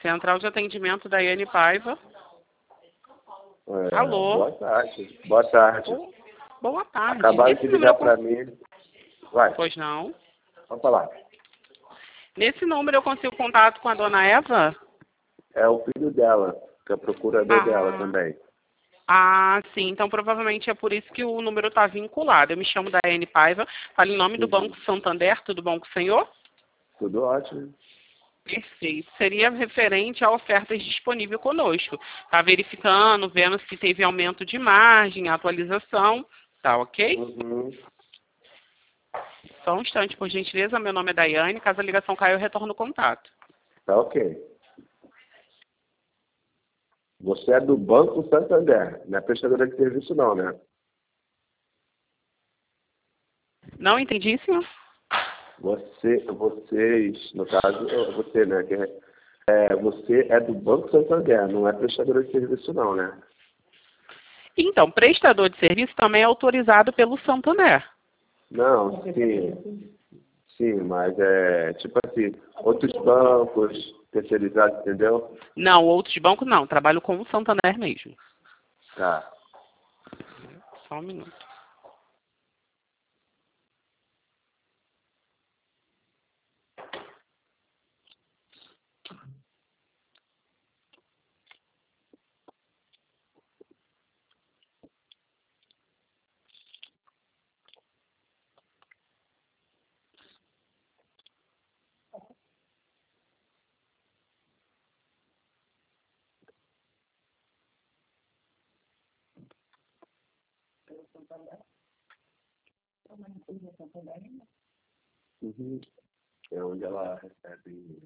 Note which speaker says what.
Speaker 1: Central de atendimento da Daiane Paiva. Alô?
Speaker 2: Boa tarde. Boa tarde.
Speaker 1: Boa tarde.
Speaker 2: Acabaram de ligar para mim. Vai.
Speaker 1: Pois não.
Speaker 2: Vamos falar.
Speaker 1: Nesse número eu consigo contato com a dona Eva?
Speaker 2: É o filho dela, que é procurador dela também.
Speaker 1: Ah, sim. Então, provavelmente é por isso que o número está vinculado. Eu me chamo Daiane Paiva, falo em nome do Banco Santander. Tudo bom com o senhor?
Speaker 2: Tudo ótimo.
Speaker 1: Perfeito. Seria referente a ofertas disponíveis conosco. Tá verificando, vendo se teve aumento de margem, atualização. Tá ok? Só um instante, por gentileza. Meu nome é Daiane. Caso a ligação caia, eu retorno o contato.
Speaker 2: Tá ok. Você é do Banco Santander, não é prestadora de serviço não, né?
Speaker 1: Não entendi, senhor?
Speaker 2: Vocês, no caso, você, né? Você é do Banco Santander, não é prestadora de serviço não, né?
Speaker 1: Então, prestador de serviço também é autorizado pelo Santander.
Speaker 2: Não, sim. Sim, mas é tipo assim, outros bancos especializados, entendeu?
Speaker 1: Não, outros bancos não. Trabalho com o Santander mesmo.
Speaker 2: Tá.
Speaker 1: Só um minuto.
Speaker 2: É onde ela recebe